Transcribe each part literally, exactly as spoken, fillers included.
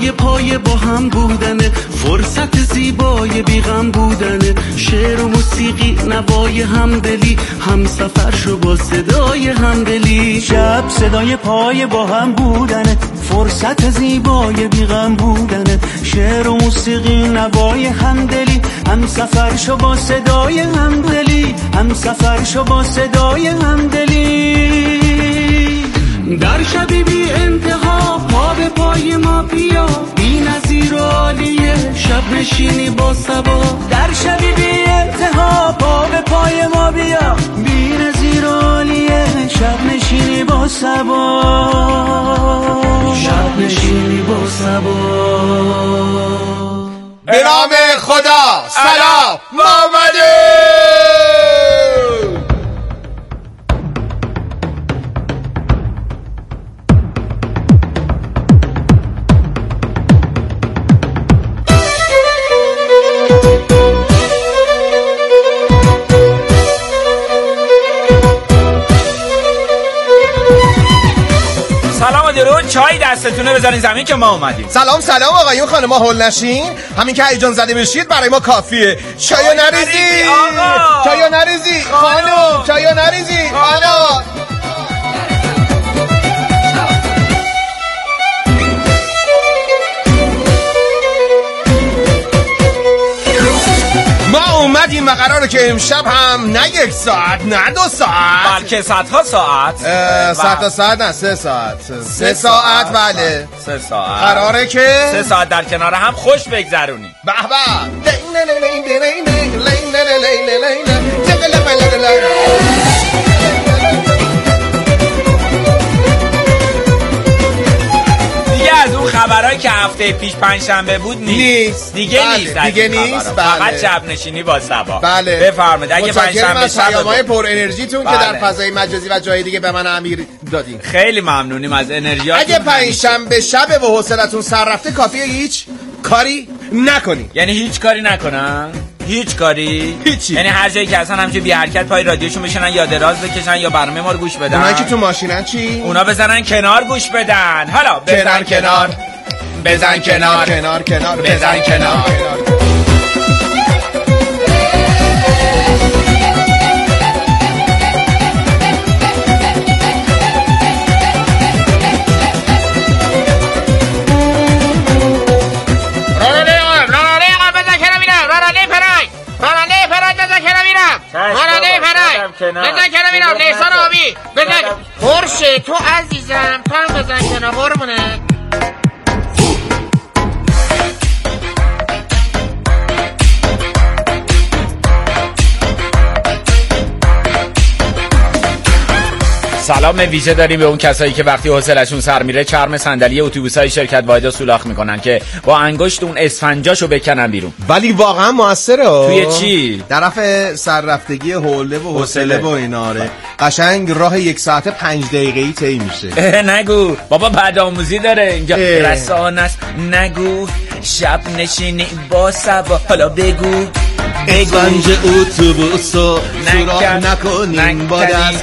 صدای پای با هم بودنه، فرصت زیبای بیغم بودنه، شعر و موسیقی نوای همدلی، هم سفر شو با صدای همدلی. شب صدای پای با هم بودنه، فرصت زیبای بیغم بودنه، شعر و موسیقی نوای همدلی، هم سفر شو با صدای همدلی، هم سفر شو با صدای همدلی. در شبی بی انتها پا به پای ما بیا، بی نظیر و عالیه شب نشینی با صبا. در شبی بی انتها پا به پای ما بیا، بی نظیر و عالیه شب نشینی با صبا. شب نشینی با صبا. به نام خدا سلام ما اومدیم. چای دستتونه بذارین زمین که ما اومدیم. سلام سلام آقایون خانم، هول نشین، همین که هیجان زده بشید برای ما کافیه. چایو نریزی آقا، چایو نریزی خانم، چایو نریزی خانم. ما اومدیم و قراره که امشب هم نه یک ساعت نه دو ساعت بلکه صدها ساعت صد تا ساعت نه سه ساعت سه ساعت بله سه ساعت قراره که سه ساعت در کنار هم خوش بگذرونیم. به به از اون خبرایی که هفته پیش پنجشنبه بود نیست دیگه بله. نیست دیگه نیست بله. فقط شب نشینی با صبا. بله بفرمایید. اگه پنجشنبه شب پیام‌های پر انرژیتون بله. که در فضای مجازی و جای دیگه به من امیر دادین، خیلی ممنونیم از انرژیاتون. اگه پنجشنبه شب و حوصلتون سر رفته کافیه هیچ کاری نکنی. یعنی هیچ کاری نکنن؟ هیچ کاری؟ هیچی. یعنی هر جایی که اصلا همچه بی حرکت پای رادیوشون بشنن یا دراز بکشن یا برنامه ما رو گوش بدن. اونا که تو ماشینن چی؟ اونا بزنن کنار گوش بدن. حالا بزن کنار کنار بزن کنار کنار کنار بزن کنار. بزن کنار میرم لیسان آبی بزن خورشه تو عزیزم تو هم بزن کنار قربونه. سلام ویژه داریم به اون کسایی که وقتی حوصله‌شون سر میره چرم صندلی اتوبوسای شرکت واحد سولاخ میکنن که با انگشت اون اسفنجاشو بکنن بیرون. ولی واقعا موثره. توی چی؟ طرف سررفتگی حوله و حوصله و ایناره. قشنگ راه یک ساعت پنج دقیقه‌ای طی میشه. نگو بابا بعد آموزی داره اینجا رسانه است. نگو شب نشینی با صبا. حالا بگو اسفنج اتوبوسو سوراخ نکنیم با دست.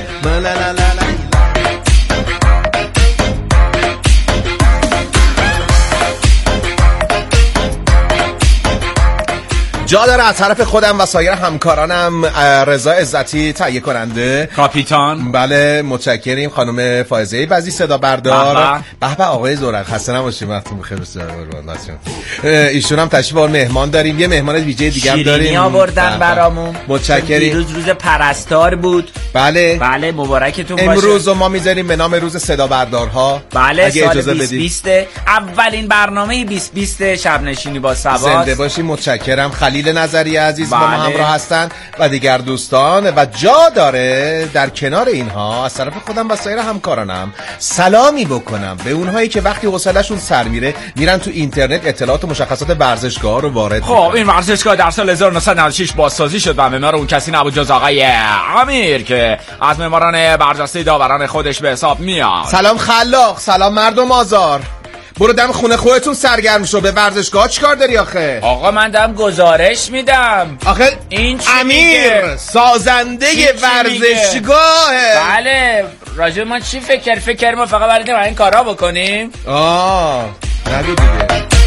جا داره از طرف خودم و سایر همکارانم رضا عزتی تهیه کننده کاپیتان. بله متشکریم. خانم فائزه بزی صدا بردار. به به آقای زورق خسته نباشید وقتتون بخیر. بسیار ایشون هم تشریف آور مهمان داریم. یه مهمان ویژه دیگه هم داریم. شیرینی آوردن برامون. متشکریم. دیروز روز پرستار بود. بله بله مبارکتون باشه. امروز ما میذاریم به نام روز صدا بردارها. بله اگه سال بیست بیست اولین برنامه بیست بیست شب نشینی با صبا. زنده باشیم. متشکرم. خلیل نظری عزیز بله. با ما همراه هستن و دیگر دوستان و جا داره در کنار اینها از طرف خودم و سایر همکارانم سلامی بکنم به اونهایی که وقتی حوصله‌شون سر میره میرن تو اینترنت اطلاعات و مشخصات ورزشگاه رو وارد خب میکنن. این ورزشگاه در سال هزار و نهصد و نود و شش بازسازی شد و معمار اون کسی نبود جز آقای امیر که از معماران برجسته داوران خودش به حساب میاد. سلام خلاق، سلام مردم آزار. برو دم خونه خودتون سرگرم شو. به ورزشگاه چیکار داری آخه؟ آقا من دارم گزارش میدم. آخه این امیر سازنده ورزشگاهه. بله راجع ما چی فکر فکر ما فقط برای این کارا بکنیم. آه نگو دیگه.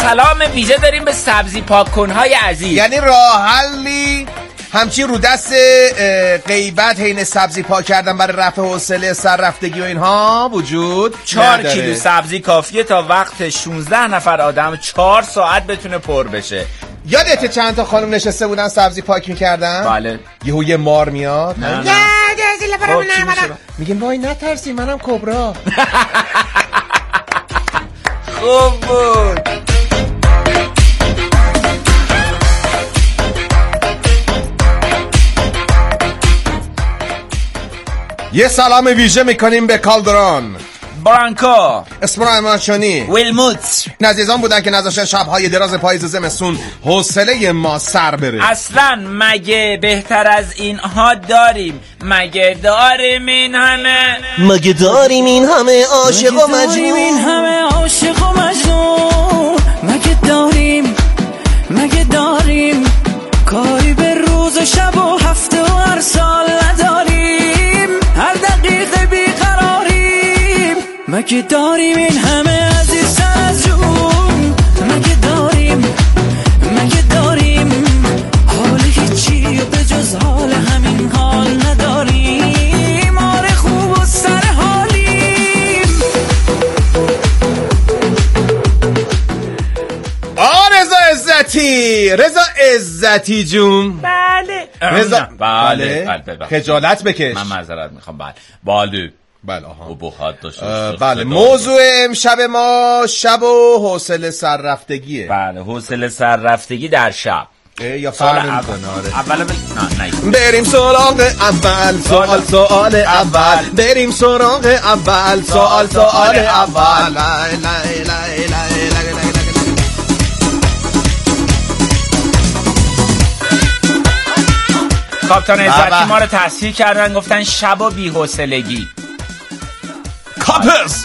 سلام ویژه داریم به سبزی پاک کنهای عزیز. یعنی راه حلی همچین رو دست غیبت حین سبزی پاک کردن برای رفع حوصله سررفتگی و اینها وجود چهار کیلو سبزی کافیه تا وقت شانزده نفر آدم چهار ساعت بتونه پر بشه. یادته چند تا خانم نشسته بودن سبزی پاک میکردن؟ بله. یهو یه مار میاد نه نه میگه وای نترسی منم کبرا. خوب بود. یه سلام ویژه میکنیم به کالدران، برانکو، اسپرایمانشانی، ویلموت. نزیزان بودن که نذاشتن شبهای دراز پاییز زمستون حوصله ما سر بره. اصلا مگه بهتر از اینها داریم؟ مگه داریم این همه؟ مگه داریم این همه عاشق و مجنون؟ این همه عاشق و مجنون؟ مگه داریم مگه داریم کاری به روز و شب و هفته و هر سال نداریم؟ هر دقیقه بیقراریم. مگه داریم این همه عزیز سر از جون؟ مگه داریم مگه داریم حال هیچی و به جز حال همین حال نداریم؟ آره خوب و سر حالیم. آه رضا عزتی، رضا عزتی جون. بله رضا بله بله خجالت بکش. من معذرت میخوام. بله بله بله آها و بخواد داشته. بله موضوع امشب ما شب و حوصله سررفتگیه. بله حوصله سررفتگی در شب یا فرق میکنه. آره اول بگی نه نه بریم سراغ اول سوال سوال اول بریم سراغ اول سوال سوال اول. کاپتان عزتی ما رو تصحیح کردن، گفتن شب و بی‌حوصلگی. کاپس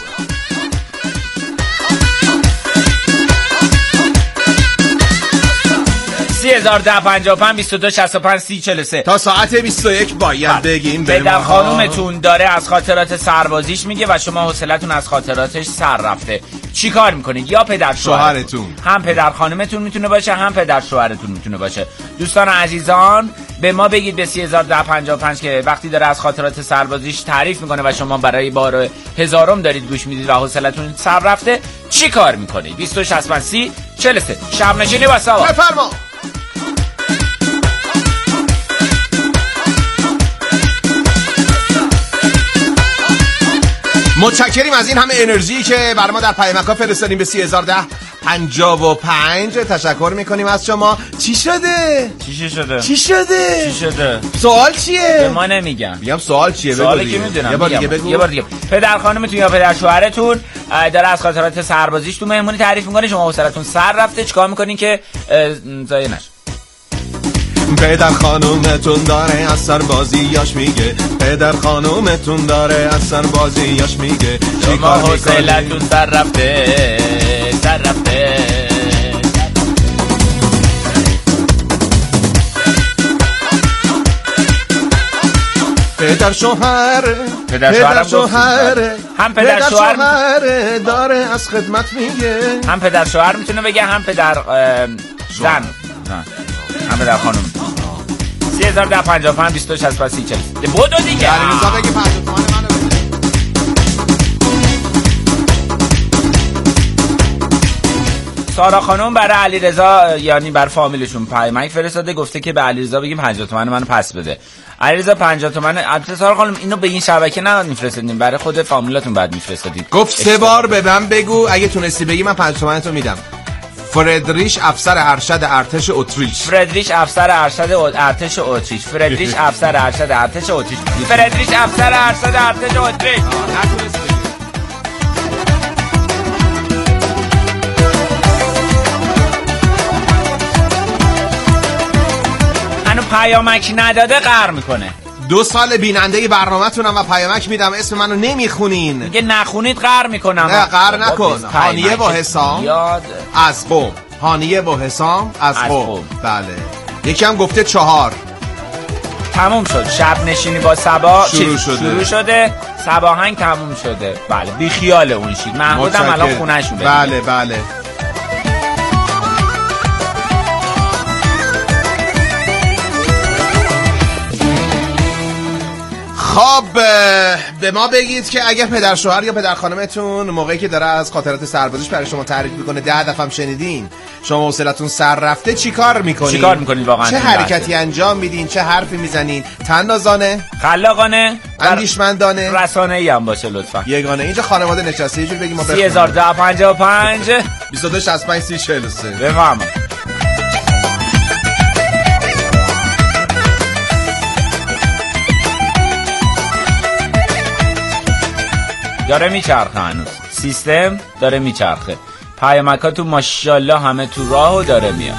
سی هزار ده پنجاه و پنج بیست و دو شصت و پنج سی چهل و سه تا ساعت بیست و یک باید بگیم پدر خانومتون داره از خاطرات سربازیش میگه و شما حوصلتون از خاطراتش سر رفته. چی کار میکنید؟ یا پدر شوهرتون، هم پدر خانومتون میتونه باشه هم پدر شوهرتون میتونه باشه. دوستان عزیزان به ما بگید به سی هزار ده پنجاه و پنج که وقتی داره از خاطرات سربازیش تعریف میکنه و شما برای بار هزارم دارید گوش میدید و حوصلتون سر رفته چی کار میکنید؟ بیست و دو شصت و پنج سی چهل و سه. شب نشینی با سوا بفرما. متشکریم از این همه انرژی که برای ما در پیامک‌ها فرستادیم به سی هزار ده پنجاه و پنج. تشکر میکنیم از شما. چی شده؟ چی شده؟ چی شده؟ چی شده؟ سوال چیه؟ به ما نمیگم. میگم سوال چیه؟ سوالی که میدونم. یه بار دیگه بگو. یه بار دیگه. پدر خانومتون یا پدر شوهرتون داره از خاطرات سربازیش تو مهمونی تعریف میکنه، شما حوصلتون سر رفته، چیکار میکنین که ضایع نشه؟ پدر خانومتون داره از سربازیاش میگه، پدر خانومتون داره از سربازیاش میگه، شما حوصلتون سر رفته سر رفته. پدر شوهر پدر شوهر هم پدر شوهر داره از خدمت میگه، هم پدر شوهر میتونه بگه هم پدر زن هم پدر خانوم. سی هزار ده پنجاه و پنج بیست و دو شصت و پنج سی چهل. بودو دیگه یعنی رضا بگی پنجاه تومن منو بده. سارا خانم برای علیرضا یعنی بر فامیلشون پیامک فرستاده، گفته که به علیرضا بگیم پنجاه تومن منو پس بده. علیرضا پنجاه تومن. البته سارا خانم اینو به این شبکه نباید میفرستادین، برای خود فامیلاتون بعد میفرستادین. گفت سه بار به من بگو اگه تونستی بگی من پنجاه تومن تو میدم. فردریش افسر ارشد ارتش اتریش. فردریش افسر ارشد ارتش اتریش. فردریش افسر ارشد ارتش اتریش. فردریش افسر ارشد ارتش اتریش. هنو پیامک نداده قهر میکنه. دو سال بیننده برنامه تونم و پیامک میدم اسم منو نمیخونین. میگه نخونید قهر میکنم. نه قهر نکن. هانیه با حسام از قوم. هانیه با حسام از قوم. بله. یکی هم گفته چهار. تموم شد. شب نشینی با صبا شروع شده. شروع شده. صباهنگ تموم شده. بله بی خیال اون شید. محمود هم الان خونه‌شون. بله بله. خب به ما بگید که اگر پدر شوهر یا پدر خانمتون موقعی که داره از خاطرات سربازیش برای شما تعریف میکنه ده دفعه هم شنیدین شما حوصلتون سر رفته چی کار میکنین؟ چی کار میکنین واقعا؟ چه حرکتی انجام میدین؟ چه حرفی میزنین؟ تنازانه؟ خلاقانه؟ اندیشمندانه؟ رسانه‌ای هم باشه لطفا. یگانه. اینجا خانواده نشسته، یه جوری بگیم ما سه هزار ده پنجاه و پنج بیست و دو شصت و پنج سی چهل و سه. بفهم. داره میچرخه هنوز، سیستم داره میچرخه، پیامکاتون ماشاءالله همه تو راه و داره میاد.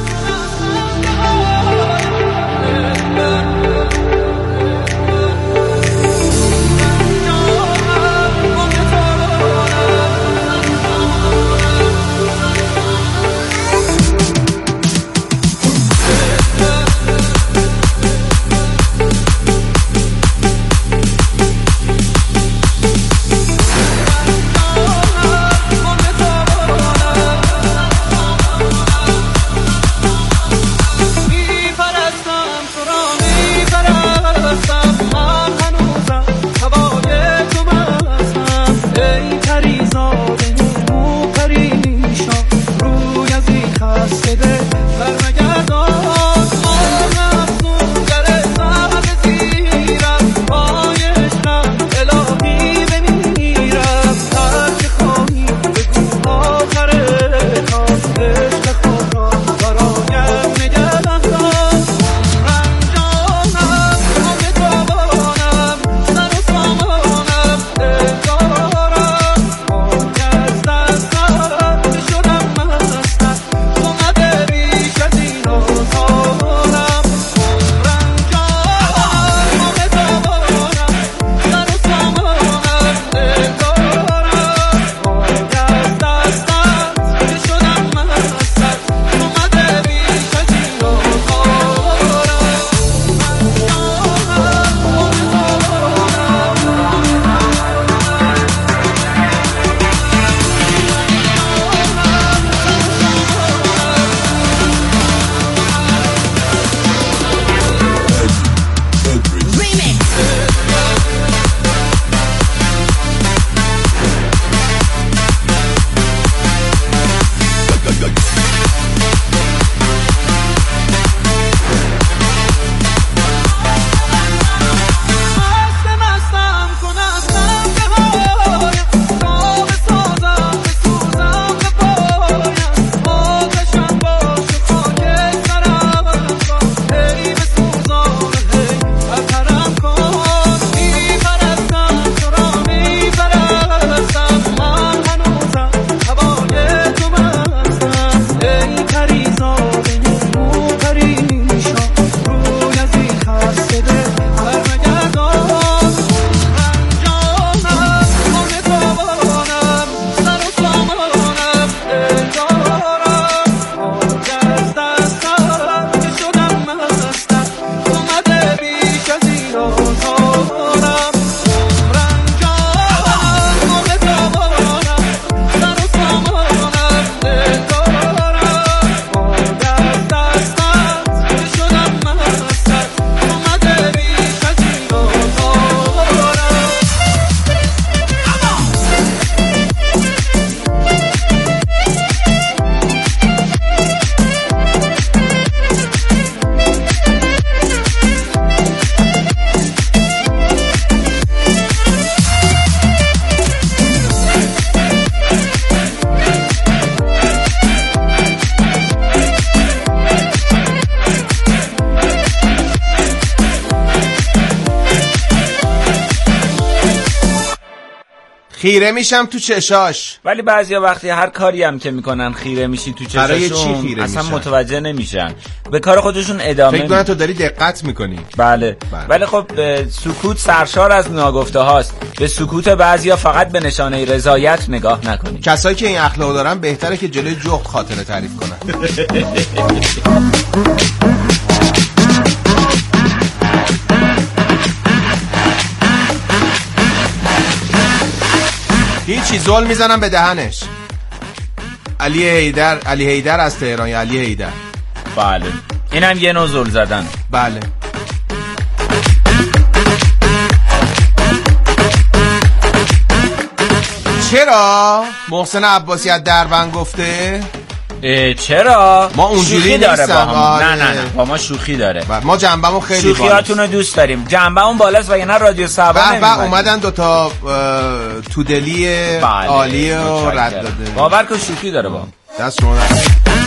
خیره میشم تو چشاش. ولی بعضیا وقتی هر کاری هم که میکنن خیره میشی تو چشاشون اصلا میشن؟ متوجه نمیشن، به کار خودشون ادامه فکر کنم تو داری دقت میکنی. بله. بله ولی خب سکوت سرشار از ناگفته هاست. به سکوت بعضیا فقط به نشانه رضایت نگاه نکنید. کسایی که این اخلاق دارن بهتره که جلوی جغد خاطره تعریف کنن. هیچی زل میزنم به دهنش. علی حیدر، علی حیدر از تهران. یا علی حیدر. بله اینم یه نوع زل زدن. بله چرا محسن عباسی از دربند گفته؟ چرا؟ ما اونجوری داره با هم. نه نه نه با ما شوخی داره. ما جنبمون خیلی بالاست. شوخیاتون رو دوست داریم. جنبمون بالاست و یعنی رادیو سبا نمی‌اومد. بعد اومدن دو تا تودلی عالی و رد داده. باور کن شوخی داره با. دست شما در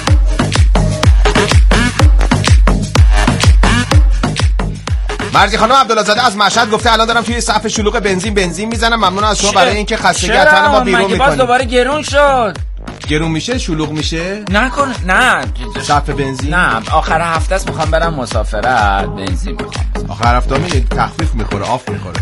مرزی خانم عبدالعزاده از مشهد گفته الان دارم توی صف شلوغ بنزین بنزین میزنم. ممنون از شما برای اینکه خستگی از تن ما بیرون میکنید. باز دوباره گرون شد. گرون میشه شلوغ میشه؟ نکن نه صف بنزین؟ نه آخر هفته است میخوام برم مسافرت بنزین میخوام. آخر هفته می تخفیف میخوره آف میخوره.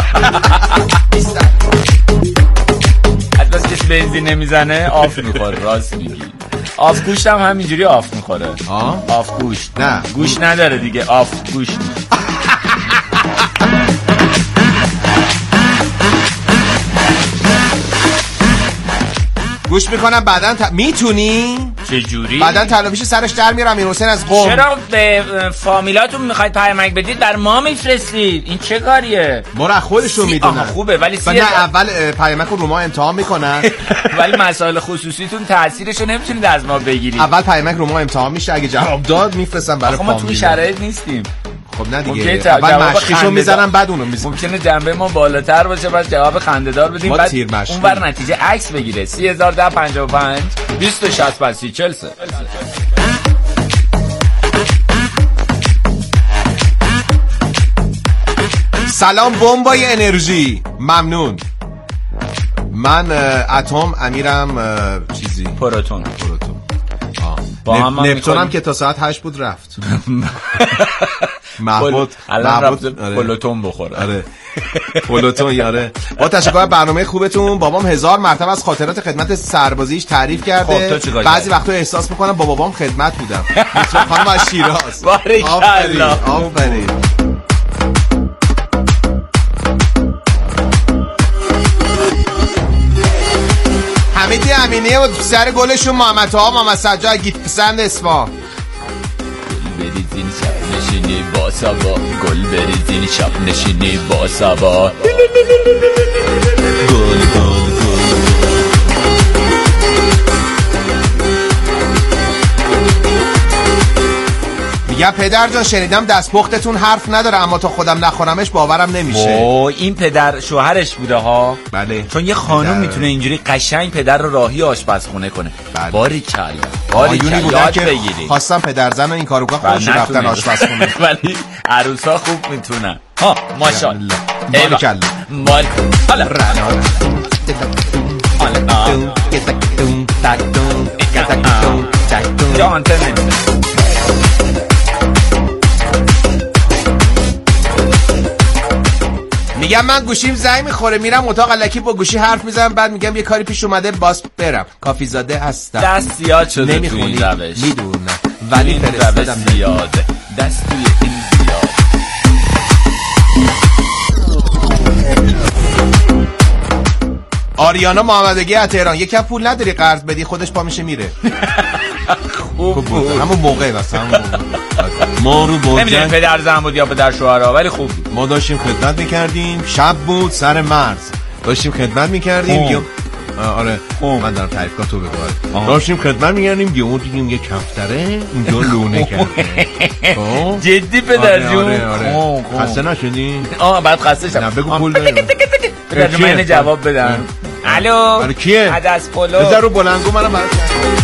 از بس کسی بنزین نمیزنه آف میخوره. راست میگی. آف گوشت هم همینجوری آف میخوره. آه؟ آف گوشت نه گوشت نداره دیگه آف گوشت. گوش میکنم بعدن ت... میتونی؟ چه جوری؟ بعدن تلافیش سرش در میرم این حسین از قم. چرا به فامیلاتون میخواید پیامک بدید بر ما میفرستید؟ این چه کاریه؟ ما را خودشون میدونن. آها خوبه ولی سی نه اول پیامک رو ما امتحان میکنن. ولی مسائل خصوصیتون تاثیرشو نمیتونید از ما بگیرید. اول پیامک رو ما امتحان میشه اگه جواب داد میفرستم برای فامیل. ما توی شرایط نیستیم. خب نه دیگه اول مشقشو میزنم بعد اونو میزنم. ممکنه جنبه ما بالاتر باشه بعد جواب خنده‌دار بدیم بعد اونور نتیجه عکس بگیره. سه هزار و ده پنجاه و پنج بیست و شصت و سی چهل سه. سلام بمبای انرژی ممنون. من اتم امیرم چیزی پروتون پروتون با هم نپتون هم که تا ساعت هشت بود رفت. محمود الان رفت پلوتون بخوره. آره پلوتون یاره. با تشکر برنامه خوبتون. بابام هزار مرتبه از خاطرات خدمت سربازیش تعریف کرده. بعضی وقتا احساس میکنم با بابام خدمت بودم. میتونم خانم از شیراز. باریکالله آفرین. حمیدی امینی و سر گلشون محمد ها محمد سجاد گیت پسند اسما بریزین شب نشینی با سبا گل بریزین شب نشینی با سبا گل گل گل. میگم پدر جان شنیدم دستپختتون حرف نداره اما تا خودم نخورمش باورم نمیشه. اوه این پدر شوهرش بوده ها. بله. چون یه خانم میتونه اینجوری قشنگ پدر رو راهی آشپزخونه کنه. بله. باریکلا باریکلا یاد بگیری. خواستم پدر زن این کارو کنه خودش رفتن آشپزخونه. ولی عروسا خوب میتونن. ها ماشاءالله. باریکلا. مال حالا رانا. حالا. جان تنه. میگم من گوشیم زنگ میخوره میرم اتاق الکی با گوشی حرف میزنم بعد میگم یه کاری پیش اومده باز برم. کافی زاده هستم. دست زیاد شده تو این روش. میدونم ولی فرستادم زیاده. دست توی این زیاد. آریانا محمدگی از تهران یکم پول نداری قرض بدی خودش پا میشه میره. خوب بود. همون موقع واسه همون ما رو با نمیدونم پدر زن بود یا پدر شوهرها ولی خوب بود. ما داشتیم خدمت میکردیم شب بود سر مرز داشتیم خدمت میکردیم گیو... آره اوه. من دارم تعریف تو بگوارم داشتیم خدمت میکردیم گیو دیدیم یه کفتره اینجا لونه کرده. جدی پدر جون. آره آره خسته نشدی؟ آه بعد خسته شد. نه بگو پول داریم پدر جون من جواب بدم. الو آره کیه؟ عدس پلو بذار رو بلنگو منم برات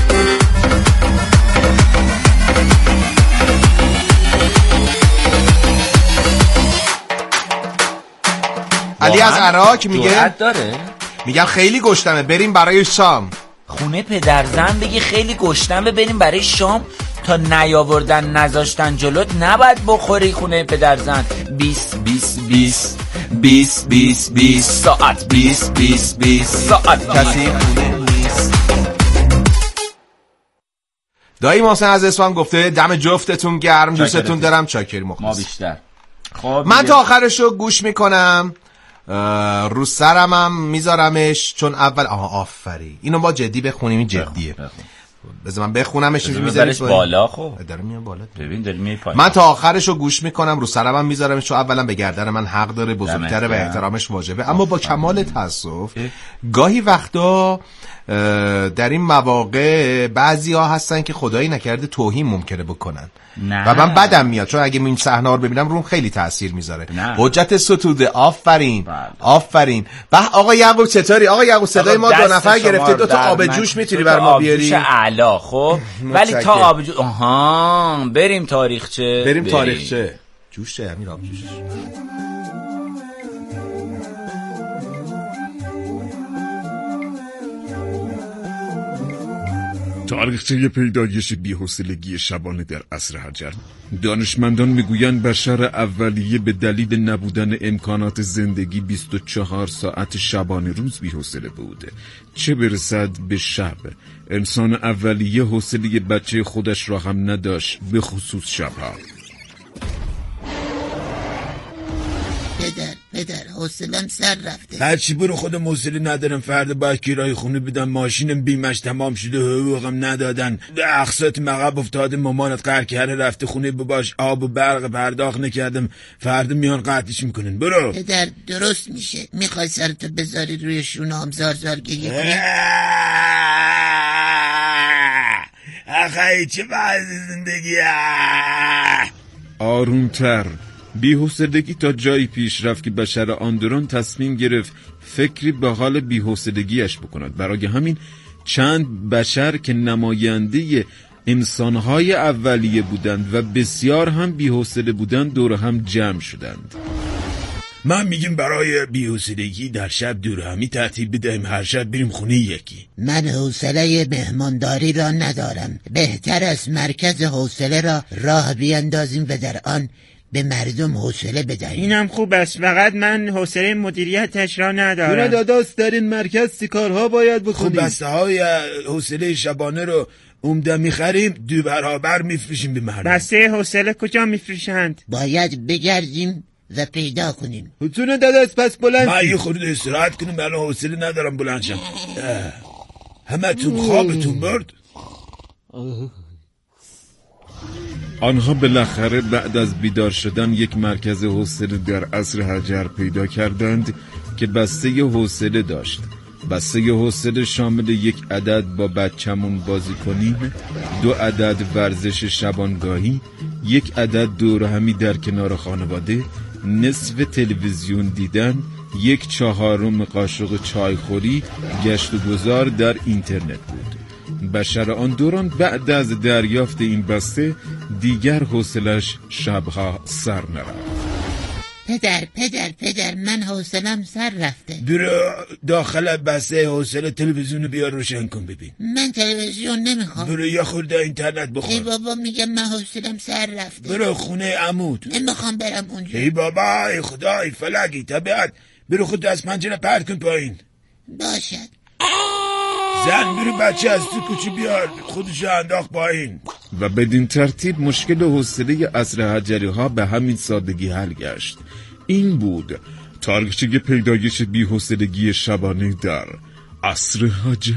علی از عراق میگه داره؟ میگم خیلی گشتمه بریم برای شام. خونه پدرزن بگی خیلی گشتمه بریم برای شام تا نیاوردن نذاشتن جلوت نباید بخوری خونه پدرزن. بیست بیست بیست بیست بیست بیست ساعت بیست بیست بیست ساعت کسی خونه نیست. دایی محسن از اسفان گفته دم جفتتون گرم دوستتون دارم چاکر مخلص. ما بیشتر. خب من تا آخرشو گوش میکنم رو سرمم میذارمش چون اول آها آفری اینو با جدی بخونیم این جدیه. بذار من بخونمش. اینجا میذارش بالا. خب داره میاد بالا. ببین داره میاد پایین. من تا آخرشو گوش میکنم، رو سرم میذارم، چون اولا به گردن من حق داره، بزرگتره و احترامش واجبه. اما با کمال تاسف گاهی وقتا در این مواقع بعضی ها هستن که خدایی نکرده توهین ممکنه بکنن نه. و من بدم میاد، چون اگه این صحنه رو ببینم روم خیلی تاثیر میذاره. حجت ستوده. آفرین آفرین. به آقا یعقوب چطوری؟ آقا یعقوب صدای ما دو نفر گرفته، دو تا آب جوش میتونی بر ما بیاری؟ آب جوش اعلی. خب ولی تا آب جوش آها بریم تاریخچه. بریم تاریخچه. جوش چه همین آب جوش. تاریخچه پیدایش بی‌حوصلگی شبانه در عصر حجر. دانشمندان میگویند بشر اولیه به دلیل نبودن امکانات زندگی بیست و چهار ساعت شبانه روز بی‌حوصله بود، چه برسد به شب. انسان اولیه حوصله بچه خودش را هم نداشت، به خصوص شبها. پدر پدر حوصله‌ام سر رفته. هرچی برو خودم حوصله ندارم، فردا باید کرایه خونه بدم، ماشینم بیمش تمام شده، حقوقم ندادن، اقساط مقب افتاده، مامانت قهر کرده رفته خونه بباش، آب و برق پرداخت نکردم، فردا میان قطعش میکنن. برو. پدر درست میشه، میخوای سرتو بذاری روی شونام زار زار گریه کنی؟ آخه چه بعض زندگی. آرومتر. بی‌حوصلگی تا جایی پیش رفت که بشر آن دوران تصمیم گرفت فکری به حال بی‌حوصلگیش بکند. برای همین چند بشر که نماینده انسانهای اولیه بودند و بسیار هم بی‌حوصله بودند دور هم جمع شدند. من میگم برای بی‌حوصلگی در شب دور همی ترتیب بدهیم، هر شب بریم خونه یکی. من حوصله مهمانداری را ندارم، بهتر از مرکز حوصله را راه بیاندازیم و در آن به مردم حوصله بدهیم. اینم خوب است، فقط من حوصله مدیریتش را ندارم. دونه داداست در این مرکز کارها باید بکنیم. خب بسته های حوصله شبانه رو عمده میخریم، دو برابر میفروشیم به مردم. بسته حوصله کجا میفروشند؟ باید بگردیم و پیدا کنیم. حتونه داداست پس بلند. من یه خورده استراحت کنیم، من حوصله ندارم بلند شم. همه تون خوابتون برد. آنها بالاخره بعد از بیدار شدن یک مرکز حوصله در عصر حجر پیدا کردند که بسته حوصله داشت. بسته حوصله شامل یک عدد با بچمون بازی کنیم، دو عدد ورزش شبانگاهی، یک عدد دور همی در کنار خانواده، نصف تلویزیون دیدن، یک چهارم قاشق چایخوری، گشت و گذار در اینترنت بود. بشر آن دوران بعد از دریافت این بسته دیگر حوصلش شبها سر نرفت. پدر پدر پدر من حوصلم سر رفته. برو داخل بسته حوصله تلویزیون بیار روشن کن ببین. من تلویزیون نمیخوام. برو یا خورده اینترنت بخور. ای بابا میگم من حوصلم سر رفته. برو خونه عمود. نمیخوام برم اونجا. ای بابا ای خدا ای فلکی طبیعت. برو خود از پنجره پرت کن پایین. باشد. زن برو بچه از تو کوچه بیار خودشو انداخت پایین. و بدین ترتیب مشکل حوصله عصر حجری ها به همین سادگی حل گشت. این بود تاریخچه پیدایش بی‌حوصلگی شبانه در عصر حجر.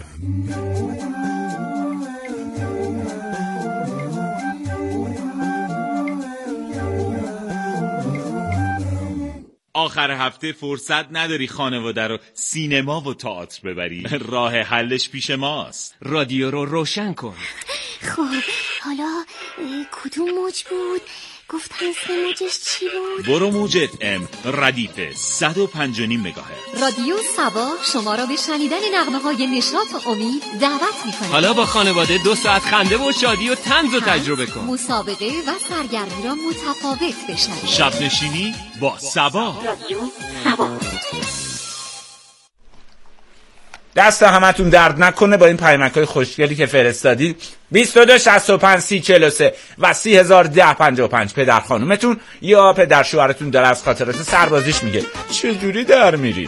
آخر هفته فرصت نداری خانواده رو سینما و تئاتر ببری. راه حلش پیش ماست. رادیو رو روشن کن. خب حالا کدوم موج بود؟ گفتن سه موجش چی بود؟ برو موج اف ام ردیف صد و پنج و نیم مگاهرتز. رادیو سبا شما را به شنیدن نغمه های نشاط و امید دعوت می‌کند. حالا با خانواده دو ساعت خنده و شادی و طنز رو تجربه کن. مسابقه و سرگرمی را متفاوت بشنوید. شب نشینی با سبا. رادیو سبا. دست همتون درد نکنه با این پیامک‌های خوشگلی که فرستادید. بیست و دو شصت و پنج سی چهل و سه و سی هزار ده پنجاه و پنج. پدر خانومتون یا پدر شوهرتون داره از خاطرات سربازیش میگه. چجوری در میری؟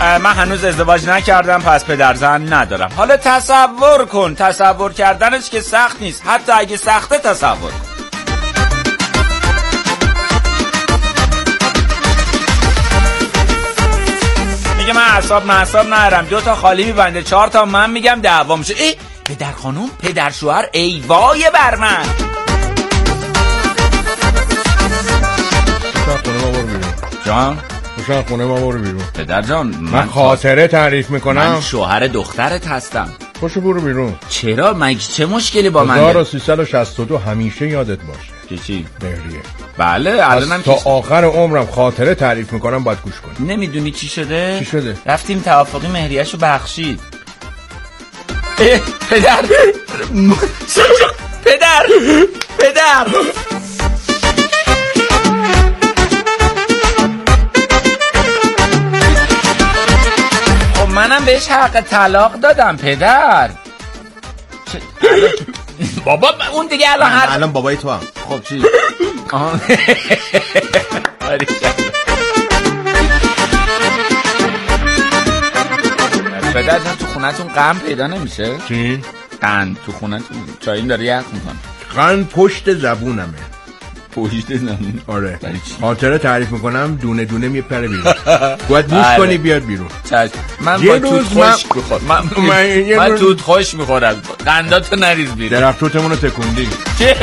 من هنوز ازدواج نکردم پس پدر زن ندارم. حالا تصور کن، تصور کردنش که سخت نیست، حتی اگه سخته تصور کن. میگه من اعصاب معصاب ندارم، دو تا خالی میبنده، چهار تا من میگم دعوا میشه. ای پدر خانوم، پدر شوهر، ای وای بر من. جان خوشم خونه ما برو بیرون. پدر جان من, من خاطره تعریف میکنم. من شوهر دخترت هستم. خوشو برو بیرون. چرا؟ مگه چه مشکلی با من؟ هزار و سیصد و شصت و دو همیشه یادت باشه که چی؟ مهریه. بله الانم تا آخر عمرم خاطره تعریف میکنم، باید گوش کنی. نمیدونی چی شده؟ چی شده؟ رفتیم توافقی مهریه‌شو بخشید. پدر پدر پدر خب منم بهش حق طلاق دادم پدر. بابا اون دیگه الان هر الان بابای تو هم. خب چی؟ آها پدر جان تو خونتون قند پیدا نمیشه؟ چی؟ قند تو خونتون چاییم داره یخ میکنه. قند پشت زبونمه. پشت زبون؟ آره. خاطره تعریف میکنم دونه دونه میپره بیرون. باید گوش کنی بیاد بیرون. چشم. من با توت خوش میخورم. من, من, من توت خوش میخورم. قنداتو نریز بیرون. درختوتمون رو تکوندی. چه؟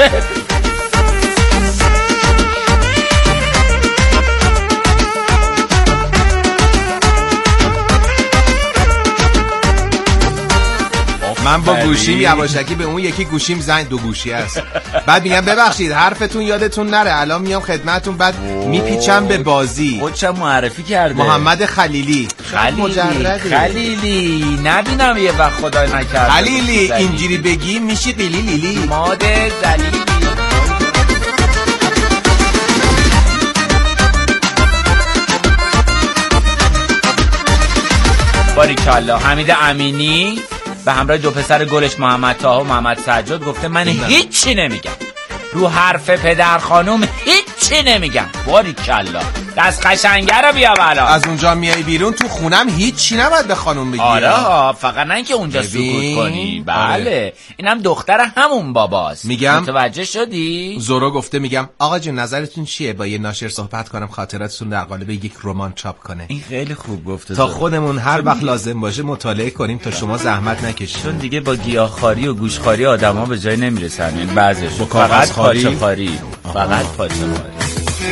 من با گوشیم یواشکی به اون یکی گوشیم زنگ، دو گوشی است. بعد میگم ببخشید حرفتون یادتون نره، الان میام خدمتتون. بعد میپیچم به بازی. خودشم معرفی کرده. محمد خلیلی. خلیلی خلیلی نبینم یه وقت خدای نکرده. خلیلی اینجوری بگی میشی قیلی لیلی. ماده زلیلی. باریکالله. حمید امینی به همراه دو پسر گلش محمد طاها و محمد سجاد گفته من هیچی نمیگم، رو حرف پدر خانوم هیچی نمیگم. باریکالله. دست قشنگه رو بیا بالا. از اونجا میای بیرون تو خونم هیچی نباید به خانوم بگی. آره فقط نه اینکه اونجا سکوت کنی. بله آره. اینم دختر همون باباست. میگم متوجه شدی؟ زورو گفته میگم آقا جون نظرتون چیه با یه ناشر صحبت کنم خاطراتتون در قالب یک رمان چاپ کنه؟ این خیلی خوب گفته. تا خودمون هر وقت لازم باشه مطالعه کنیم تا شما زحمت نکشید. چون دیگه با گیاهخواری و گوشخواری آدما به جای نمیرسن. این بعضیش فقط پاچه خاری. فقط پاچه خاری.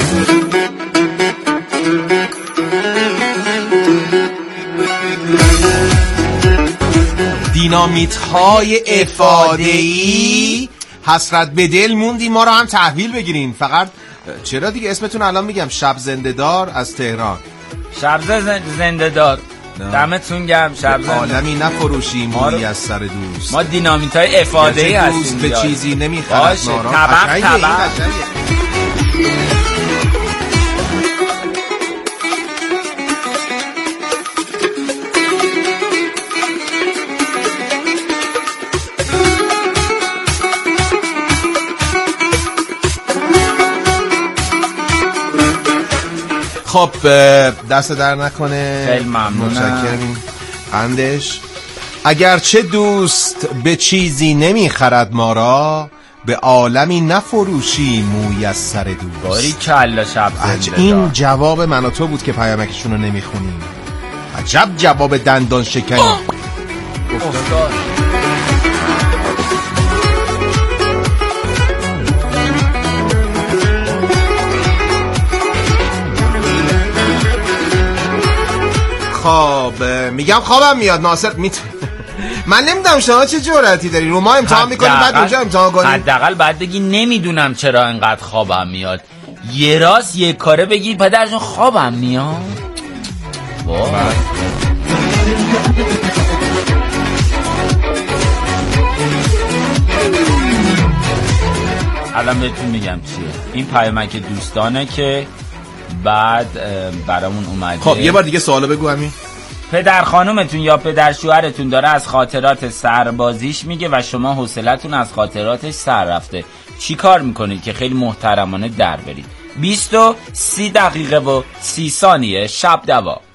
دینامیت های افاده‌ای حسرت به دل موندی ما رو هم تحویل بگیرین. فقط چرا دیگه اسمتون الان میگم شب زنده‌دار از تهران. شب زنده‌دار دمتون گرم. شب عالمی نفروشیم مویی از سر دوست. ما دینامیت های افاده‌ای هستیم. به چیزی نمیخرد ما را. طبق طبق. خب دست در نکنه. خیلی ممنونم. متشکرم. قندش اگرچه دوست به چیزی نمیخرد ما را، به عالمی نفروشی موی از سر دوست. باریکالله. شب زنده. این جواب من و تو بود که پیامکشون رو نمیخونیم. عجب جواب دندان شکنی. افتاد. خب میگم خوابم میاد ناصر. میت... من نمیدونم شما چه جرأتی داری رو ما امتحان میکنی بعد اونجا امتحان کنی. حداقل بعد بگی نمیدونم چرا انقدر خوابم میاد. یه راست یه کاره بگی پدرجون خوابم میاد. وای الان بهتون میگم چیه. این پیامک دوستانه که بعد برامون اومده. خب یه بار دیگه سوالو بگو همین. پدر خانومتون یا پدر شوهرتون داره از خاطرات سربازیش میگه و شما حوصلتون از خاطراتش سر رفته. چی کار میکنید که خیلی محترمانه در برید؟ بیست و سی دقیقه و سی ثانیه شب دوا.